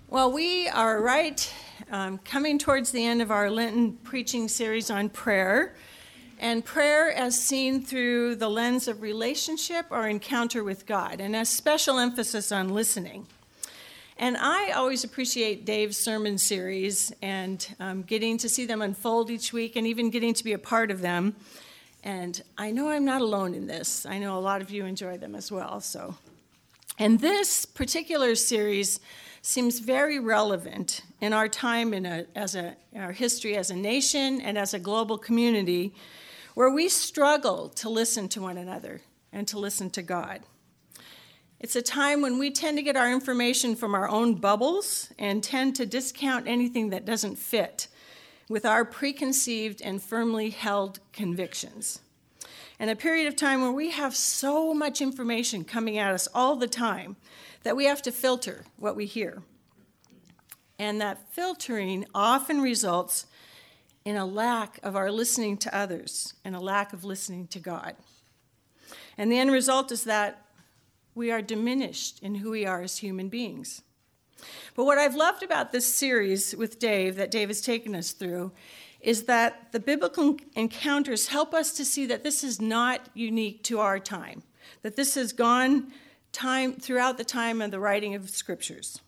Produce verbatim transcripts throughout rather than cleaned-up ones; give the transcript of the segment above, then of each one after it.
Well, we are right um, coming towards the end of our Lenten preaching series on prayer, and prayer as seen through the lens of relationship or encounter with God, and a special emphasis on listening. And I always appreciate Dave's sermon series and um, getting to see them unfold each week and even getting to be a part of them. And I know I'm not alone in this. I know a lot of you enjoy them as well. So, and this particular series seems very relevant in our time in a, as a, our history as a nation and as a global community where we struggle to listen to one another and to listen to God. It's a time when we tend to get our information from our own bubbles and tend to discount anything that doesn't fit with our preconceived and firmly held convictions. And a period of time where we have so much information coming at us all the time that we have to filter what we hear. And that filtering often results in a lack of our listening to others and a lack of listening to God. And the end result is that we are diminished in who we are as human beings. But what I've loved about this series with Dave, that Dave has taken us through, is that the biblical encounters help us to see that this is not unique to our time, that this has gone time throughout the time of the writing of scriptures.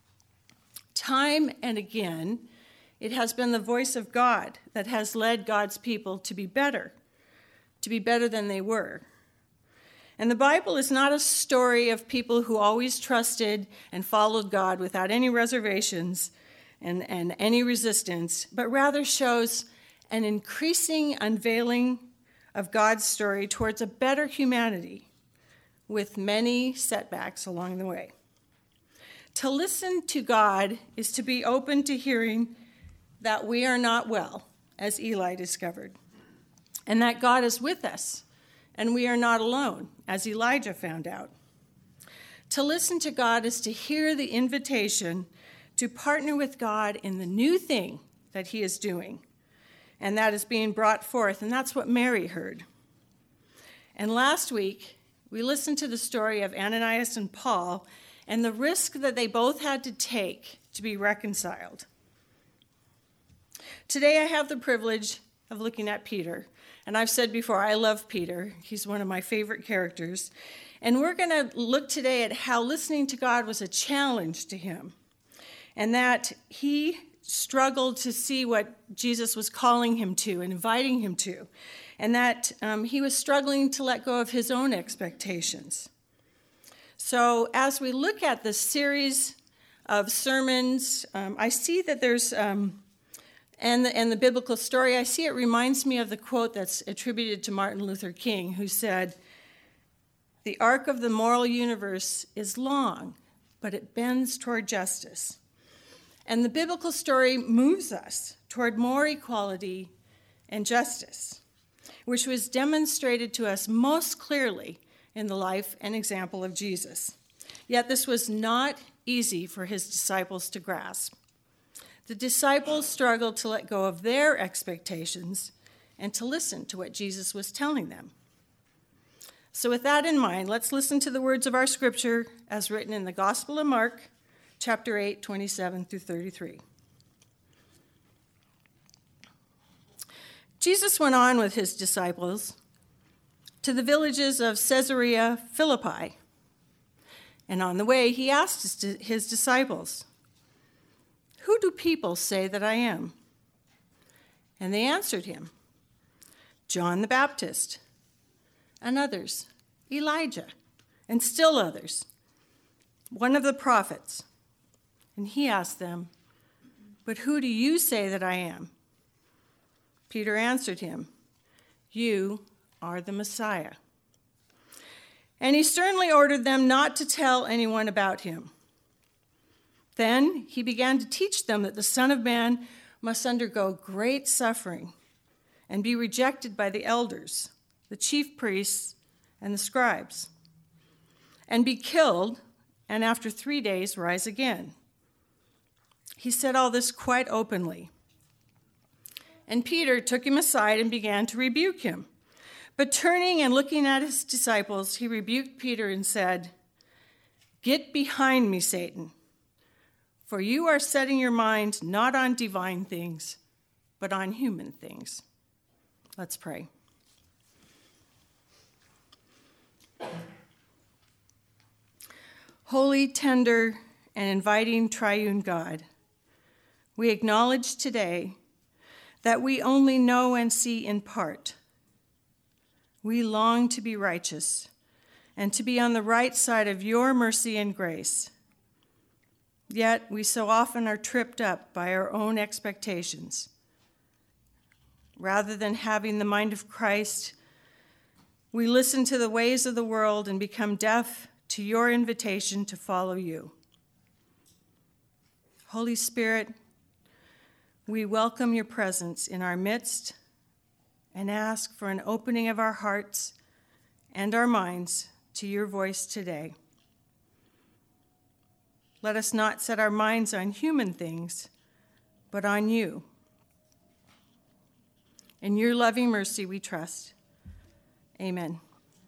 Time and again, it has been the voice of God that has led God's people to be better, to be better than they were. And the Bible is not a story of people who always trusted and followed God without any reservations and, and any resistance, but rather shows an increasing unveiling of God's story towards a better humanity, with many setbacks along the way. To listen to God is to be open to hearing that we are not well, as Eli discovered, and that God is with us, and we are not alone, as Elijah found out. To listen to God is to hear the invitation to partner with God in the new thing that he is doing, and that is being brought forth, and that's what Mary heard. And last week, we listened to the story of Ananias and Paul and the risk that they both had to take to be reconciled. Today I have the privilege of looking at Peter. And I've said before, I love Peter. He's one of my favorite characters. And we're going to look today at how listening to God was a challenge to him. And that he struggled to see what Jesus was calling him to and inviting him to. And that um, he was struggling to let go of his own expectations. So as we look at this series of sermons, um, I see that there's, um, and, the, and the biblical story, I see it reminds me of the quote that's attributed to Martin Luther King, who said, "The arc of the moral universe is long, but it bends toward justice." And the biblical story moves us toward more equality and justice, which was demonstrated to us most clearly in the life and example of Jesus. Yet this was not easy for his disciples to grasp. The disciples struggled to let go of their expectations and to listen to what Jesus was telling them. So with that in mind, let's listen to the words of our scripture as written in the Gospel of Mark, chapter eight, twenty-seven through thirty-three. Jesus went on with his disciples to the villages of Caesarea Philippi. And on the way, he asked his, his disciples, "Who do people say that I am?" And they answered him, "John the Baptist, and others, Elijah, and still others, one of the prophets." And he asked them, "But who do you say that I am?" Peter answered him, "You are the Messiah." And he sternly ordered them not to tell anyone about him. Then he began to teach them that the Son of Man must undergo great suffering and be rejected by the elders, the chief priests, and the scribes, and be killed, and after three days rise again. He said all this quite openly. And Peter took him aside and began to rebuke him. But turning and looking at his disciples, he rebuked Peter and said, "Get behind me, Satan, for you are setting your mind not on divine things, but on human things. Let's pray. Holy, tender, and inviting triune God, we acknowledge today that we only know and see in part. We long to be righteous and to be on the right side of your mercy and grace. Yet we so often are tripped up by our own expectations. Rather than having the mind of Christ, we listen to the ways of the world and become deaf to your invitation to follow you. Holy Spirit, we welcome your presence in our midst and ask for an opening of our hearts and our minds to your voice today. Let us not set our minds on human things, but on you. In your loving mercy we trust. Amen.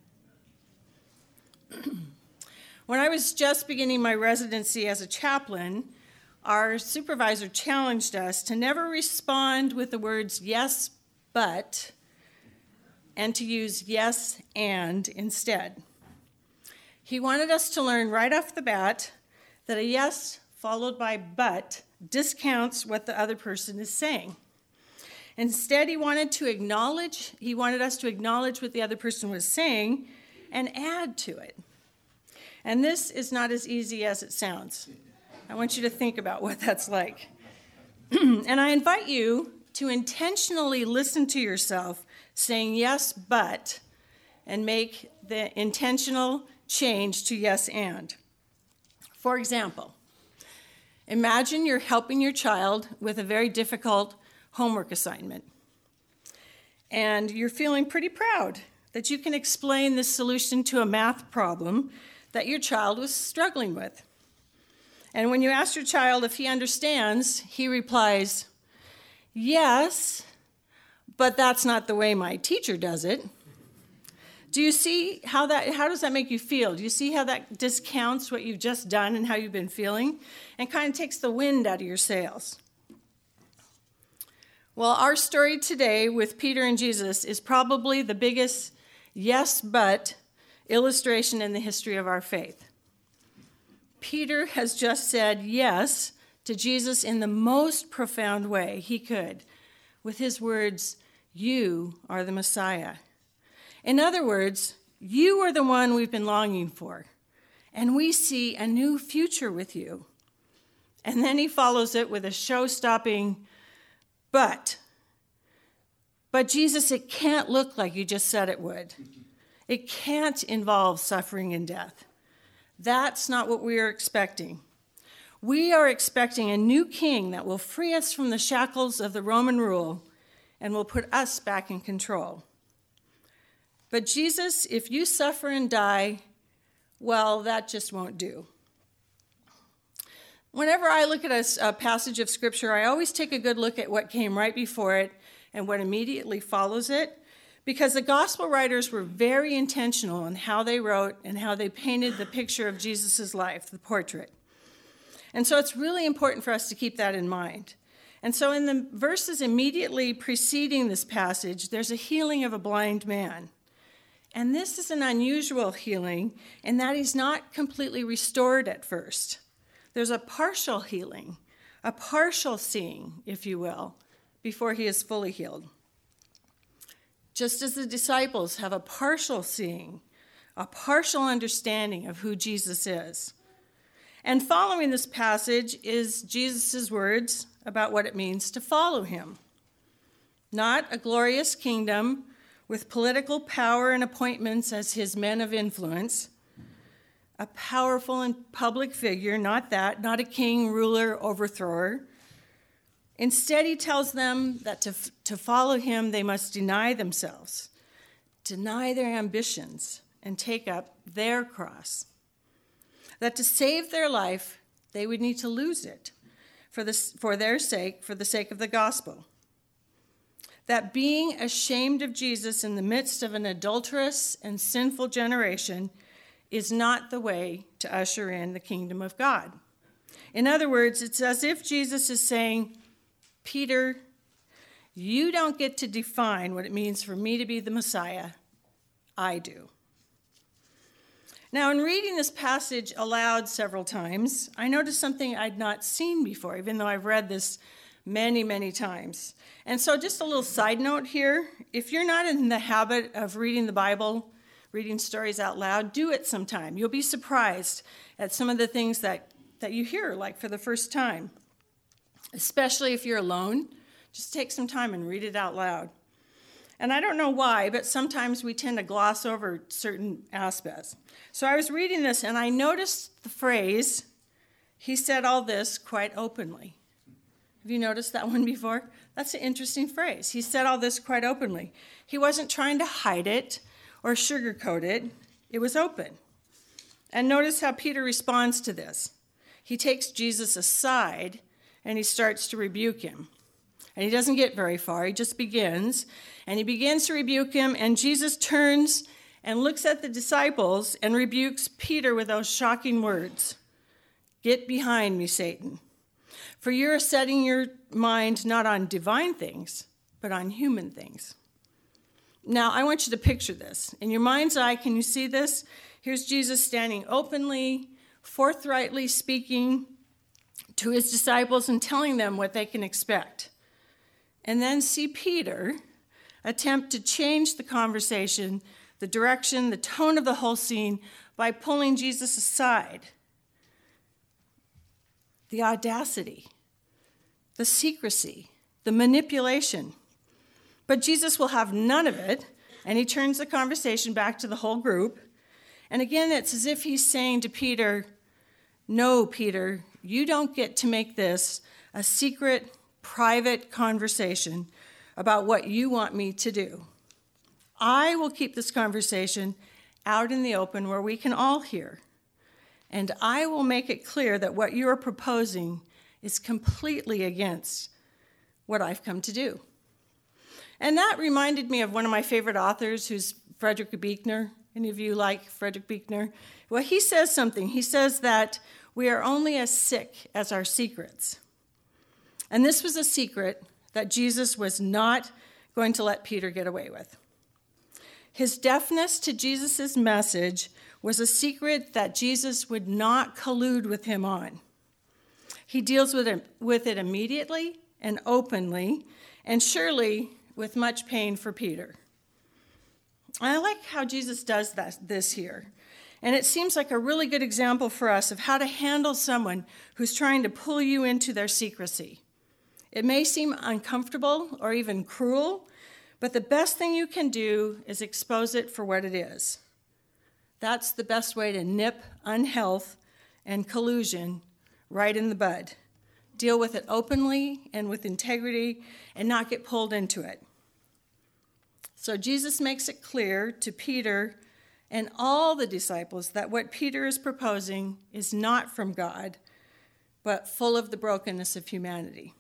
When I was just beginning my residency as a chaplain, our supervisor challenged us to never respond with the words yes, but, and to use yes, and instead. He wanted us to learn right off the bat that a yes followed by but discounts what the other person is saying. Instead, he wanted to acknowledge, he wanted us to acknowledge what the other person was saying and add to it. And this is not as easy as it sounds. I want you to think about what that's like. And I invite you to intentionally listen to yourself saying yes, but, and make the intentional change to yes, and. For example, imagine you're helping your child with a very difficult homework assignment. And you're feeling pretty proud that you can explain this solution to a math problem that your child was struggling with. And when you ask your child if he understands, he replies, yes, but that's not the way my teacher does it. Do you see how that, how does that make you feel? Do you see how that discounts what you've just done and how you've been feeling and kind of takes the wind out of your sails? Well, our story today with Peter and Jesus is probably the biggest yes, but illustration in the history of our faith. Peter has just said yes to Jesus in the most profound way he could, with his words, "You are the Messiah." In other words, you are the one we've been longing for, and we see a new future with you. And then he follows it with a show-stopping, but. But Jesus, it can't look like you just said it would. It can't involve suffering and death. That's not what we are expecting. We are expecting a new king that will free us from the shackles of the Roman rule and will put us back in control. But Jesus, if you suffer and die, well, that just won't do. Whenever I look at a, a passage of Scripture, I always take a good look at what came right before it and what immediately follows it, because the gospel writers were very intentional in how they wrote and how they painted the picture of Jesus' life, the portrait. And so it's really important for us to keep that in mind. And so in the verses immediately preceding this passage, there's a healing of a blind man. And this is an unusual healing in that he's not completely restored at first. There's a partial healing, a partial seeing, if you will, before he is fully healed. Just as the disciples have a partial seeing, a partial understanding of who Jesus is. And following this passage is Jesus' words about what it means to follow him. Not a glorious kingdom with political power and appointments as his men of influence, a powerful and public figure, not that, not a king, ruler, overthrower. Instead, he tells them that to, to follow him, they must deny themselves, deny their ambitions, and take up their cross. That to save their life, they would need to lose it for, the, for their sake, for the sake of the gospel. That being ashamed of Jesus in the midst of an adulterous and sinful generation is not the way to usher in the kingdom of God. In other words, it's as if Jesus is saying, Peter, you don't get to define what it means for me to be the Messiah. I do. Now, in reading this passage aloud several times, I noticed something I'd not seen before, even though I've read this many, many times. And so just a little side note here. If you're not in the habit of reading the Bible, reading stories out loud, do it sometime. You'll be surprised at some of the things that, that you hear, like for the first time. Especially if you're alone, just take some time and read it out loud. And I don't know why, but sometimes we tend to gloss over certain aspects. So I was reading this, and I noticed the phrase, he said all this quite openly. Have you noticed that one before? That's an interesting phrase. He said all this quite openly. He wasn't trying to hide it or sugarcoat it. It was open. And notice how Peter responds to this. He takes Jesus aside, and he starts to rebuke him. And he doesn't get very far. He just begins. And he begins to rebuke him, and Jesus turns and looks at the disciples and rebukes Peter with those shocking words. Get behind me, Satan. For you're setting your mind not on divine things, but on human things. Now, I want you to picture this. In your mind's eye, can you see this? Here's Jesus standing openly, forthrightly speaking to his disciples and telling them what they can expect. And then see Peter attempt to change the conversation, the direction, the tone of the whole scene by pulling Jesus aside. The audacity, the secrecy, the manipulation. But Jesus will have none of it, and he turns the conversation back to the whole group. And again, it's as if he's saying to Peter, no, Peter, you don't get to make this a secret, private conversation about what you want me to do. I will keep this conversation out in the open where we can all hear. And I will make it clear that what you are proposing is completely against what I've come to do. And that reminded me of one of my favorite authors, who's Frederick Buechner. Any of you like Frederick Buechner? Well, he says something. He says that we are only as sick as our secrets. And this was a secret that Jesus was not going to let Peter get away with. His deafness to Jesus' message was a secret that Jesus would not collude with him on. He deals with it, with it immediately and openly, and surely with much pain for Peter. I like how Jesus does that, this here. And it seems like a really good example for us of how to handle someone who's trying to pull you into their secrecy. It may seem uncomfortable or even cruel, but the best thing you can do is expose it for what it is. That's the best way to nip unhealth and collusion right in the bud. Deal with it openly and with integrity and not get pulled into it. So Jesus makes it clear to Peter and all the disciples that what Peter is proposing is not from God, but full of the brokenness of humanity.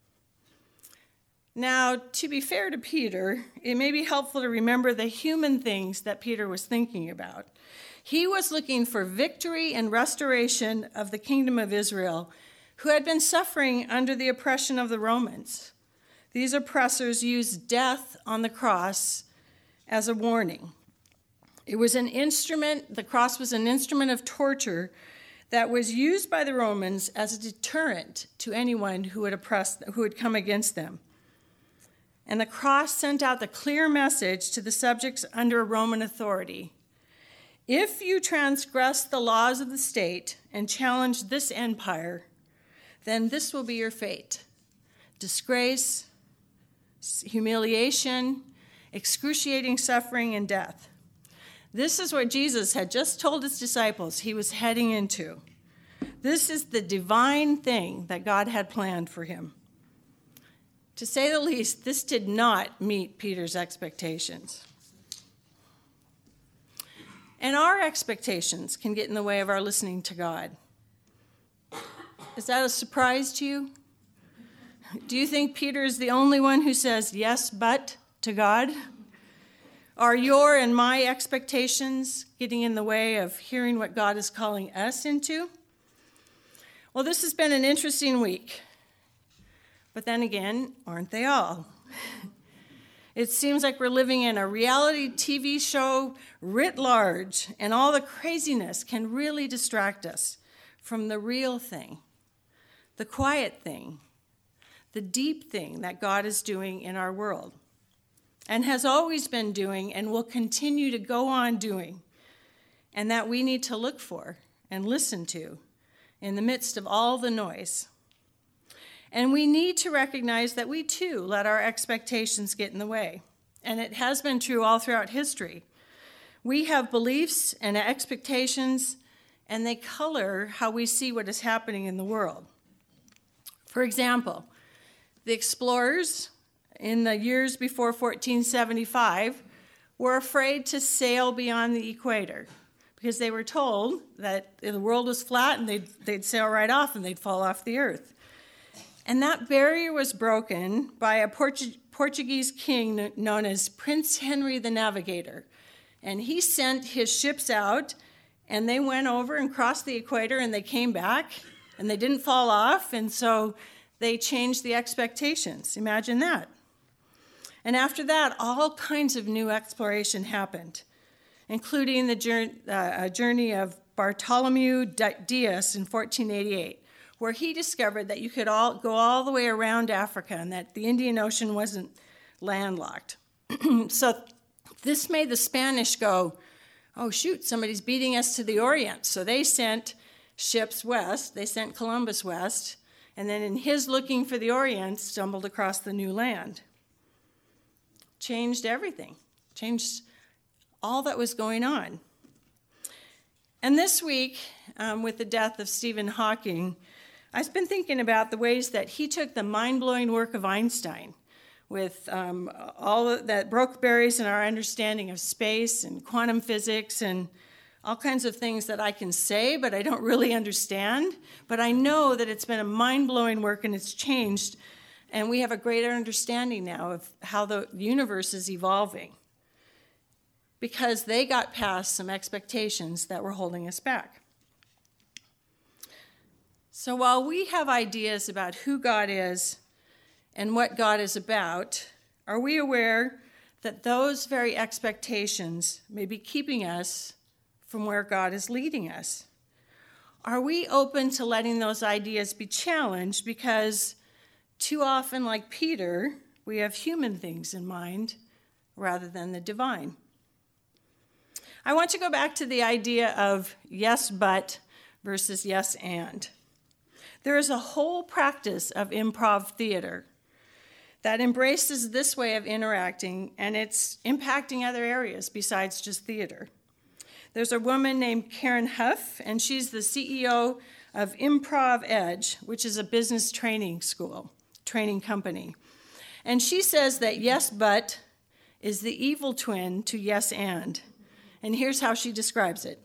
Now, to be fair to Peter, it may be helpful to remember the human things that Peter was thinking about. He was looking for victory and restoration of the kingdom of Israel, who had been suffering under the oppression of the Romans. These oppressors used death on the cross as a warning. It was an instrument, the cross was an instrument of torture that was used by the Romans as a deterrent to anyone who would oppress, who would come against them. And the cross sent out the clear message to the subjects under Roman authority. If you transgress the laws of the state and challenge this empire, then this will be your fate. Disgrace, humiliation, excruciating suffering, and death. This is what Jesus had just told his disciples he was heading into. This is the divine thing that God had planned for him. To say the least, this did not meet Peter's expectations. And our expectations can get in the way of our listening to God. Is that a surprise to you? Do you think Peter is the only one who says yes, but to God? Are your and my expectations getting in the way of hearing what God is calling us into? Well, this has been an interesting week. But then again, aren't they all? It seems like we're living in a reality T V show writ large, and all the craziness can really distract us from the real thing, the quiet thing, the deep thing that God is doing in our world, and has always been doing and will continue to go on doing, and that we need to look for and listen to in the midst of all the noise. And we need to recognize that we too let our expectations get in the way. And it has been true all throughout history. We have beliefs and expectations, and they color how we see what is happening in the world. For example, the explorers in the years before fourteen seventy-five were afraid to sail beyond the equator because they were told that the world was flat and they'd, they'd sail right off and they'd fall off the earth. And that barrier was broken by a Portu- Portuguese king known as Prince Henry the Navigator. And he sent his ships out, and they went over and crossed the equator, and they came back, and they didn't fall off, and so they changed the expectations. Imagine that. And after that, all kinds of new exploration happened, including the journey, uh, journey of Bartholomew Dias in fourteen eighty-eight. Where he discovered that you could all go all the way around Africa and that the Indian Ocean wasn't landlocked. So this made the Spanish go, oh, shoot, somebody's beating us to the Orient. So they sent ships west. They sent Columbus west. And then in his looking for the Orient, stumbled across the new land. Changed everything. Changed all that was going on. And this week, um, with the death of Stephen Hawking, I've been thinking about the ways that he took the mind-blowing work of Einstein with um, all that broke barriers in our understanding of space and quantum physics and all kinds of things that I can say, but I don't really understand. But I know that it's been a mind-blowing work and it's changed, and we have a greater understanding now of how the universe is evolving because they got past some expectations that were holding us back. So while we have ideas about who God is and what God is about, are we aware that those very expectations may be keeping us from where God is leading us? Are we open to letting those ideas be challenged because too often, like Peter, we have human things in mind rather than the divine? I want to go back to the idea of yes, but versus yes, and. There is a whole practice of improv theater that embraces this way of interacting, and it's impacting other areas besides just theater. There's a woman named Karen Huff, and she's the C E O of Improv Edge, which is a business training school, training company. And she says that yes, but is the evil twin to yes, and. And here's how she describes it.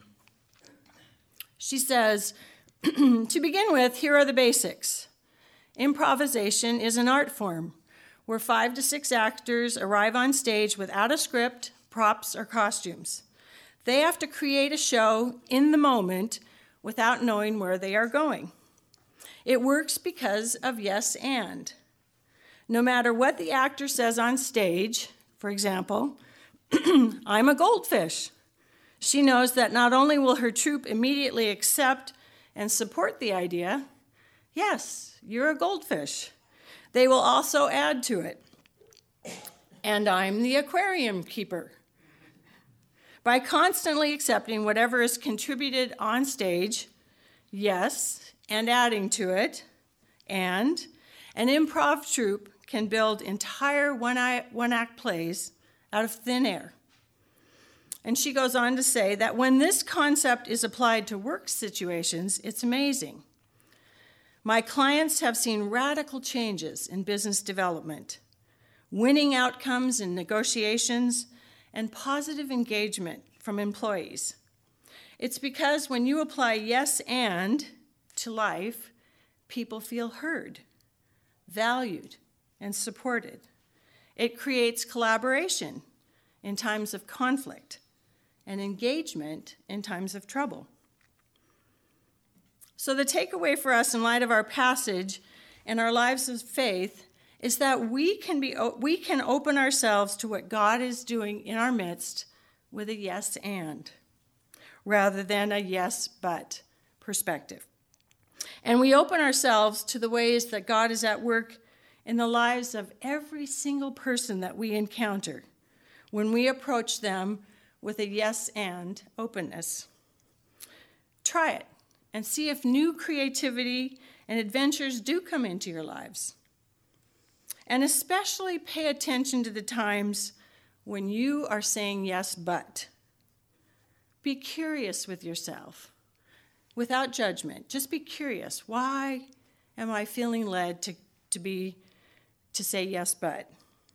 She says, to begin with, here are the basics. Improvisation is an art form where five to six actors arrive on stage without a script, props, or costumes. They have to create a show in the moment without knowing where they are going. It works because of yes and. No matter what the actor says on stage, for example, I'm a goldfish. She knows that not only will her troupe immediately accept and support the idea, yes, you're a goldfish. They will also add to it. And I'm the aquarium keeper. By constantly accepting whatever is contributed on stage, yes, and adding to it, and an improv troupe can build entire one-act plays out of thin air. And she goes on to say that when this concept is applied to work situations, it's amazing. My clients have seen radical changes in business development, winning outcomes in negotiations, and positive engagement from employees. It's because when you apply yes and to life, people feel heard, valued, and supported. It creates collaboration in times of conflict and engagement in times of trouble. So the takeaway for us in light of our passage and our lives of faith is that we can be we can open ourselves to what God is doing in our midst with a yes and, rather than a yes but perspective. And we open ourselves to the ways that God is at work in the lives of every single person that we encounter when we approach them with a yes and openness. Try it and see if new creativity and adventures do come into your lives. And especially pay attention to the times when you are saying yes, but. Be curious with yourself, without judgment. Just be curious. Why am I feeling led to, to be to say yes, but?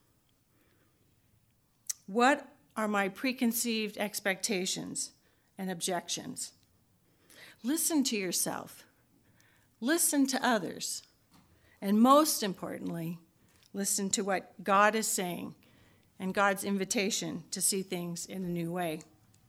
What are my preconceived expectations and objections? Listen to yourself. Listen to others. And most importantly, listen to what God is saying and God's invitation to see things in a new way.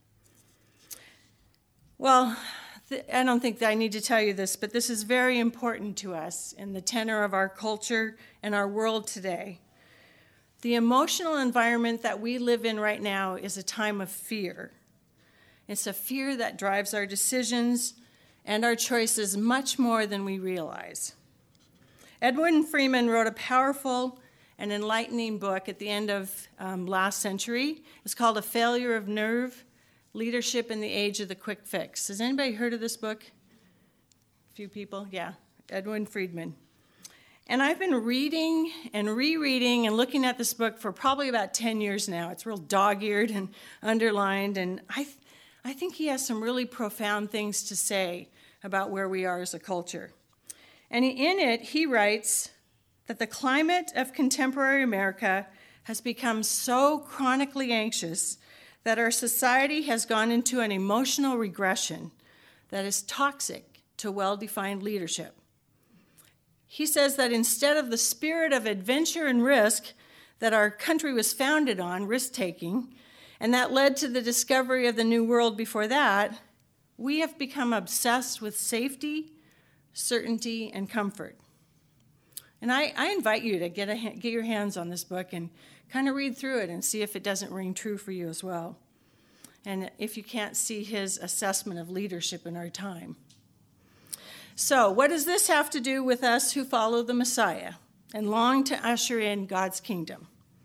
Well, th- I don't think that I need to tell you this, but this is very important to us in the tenor of our culture and our world today. The emotional environment that we live in right now is a time of fear. It's a fear that drives our decisions and our choices much more than we realize. Edwin Freeman wrote a powerful and enlightening book at the end of um, last century. It's called A Failure of Nerve, Leadership in the Age of the Quick Fix. Has anybody heard of this book? A few people? Yeah, Edwin Friedman. And I've been reading and rereading and looking at this book for probably about ten years now. It's real dog-eared and underlined, and I, th- I think he has some really profound things to say about where we are as a culture. And in it, he writes that the climate of contemporary America has become so chronically anxious that our society has gone into an emotional regression that is toxic to well-defined leadership. He says that instead of the spirit of adventure and risk that our country was founded on, risk-taking, and that led to the discovery of the New World before that, we have become obsessed with safety, certainty, and comfort. And I, I invite you to get, a, get your hands on this book and kind of read through it and see if it doesn't ring true for you as well. And if you can't see his assessment of leadership in our time. So, what does this have to do with us who follow the Messiah and long to usher in God's kingdom?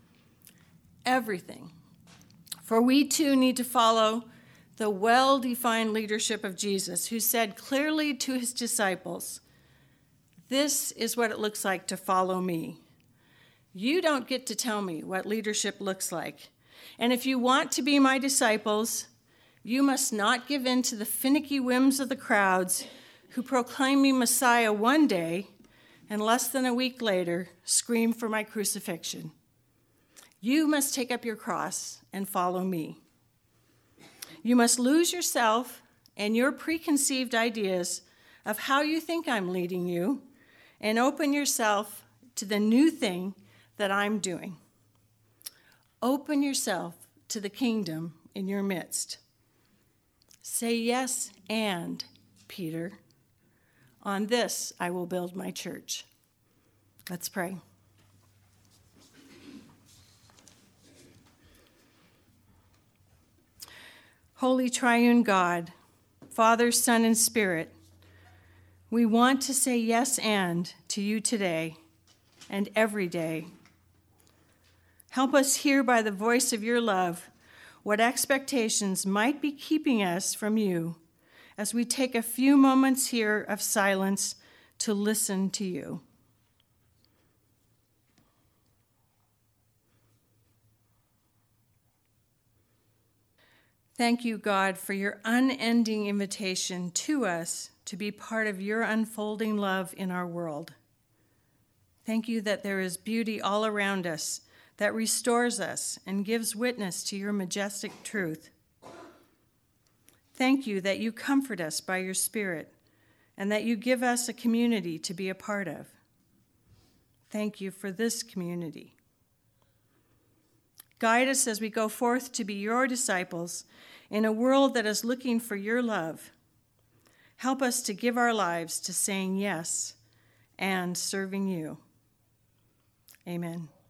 Everything. For we too need to follow the well-defined leadership of Jesus, who said clearly to his disciples, "This is what it looks like to follow me." You don't get to tell me what leadership looks like. And if you want to be my disciples, you must not give in to the finicky whims of the crowds who proclaim me Messiah one day and less than a week later scream for my crucifixion. You must take up your cross and follow me. You must lose yourself and your preconceived ideas of how you think I'm leading you and open yourself to the new thing that I'm doing. Open yourself to the kingdom in your midst. Say yes and, Peter. On this I will build my church. Let's pray. Holy Triune God, Father, Son, and Spirit, we want to say yes and to you today and every day. Help us hear by the voice of your love what expectations might be keeping us from you as we take a few moments here of silence to listen to you. Thank you, God, for your unending invitation to us to be part of your unfolding love in our world. Thank you that there is beauty all around us that restores us and gives witness to your majestic truth. Thank you that you comfort us by your Spirit and that you give us a community to be a part of. Thank you for this community. Guide us as we go forth to be your disciples in a world that is looking for your love. Help us to give our lives to saying yes and serving you. Amen.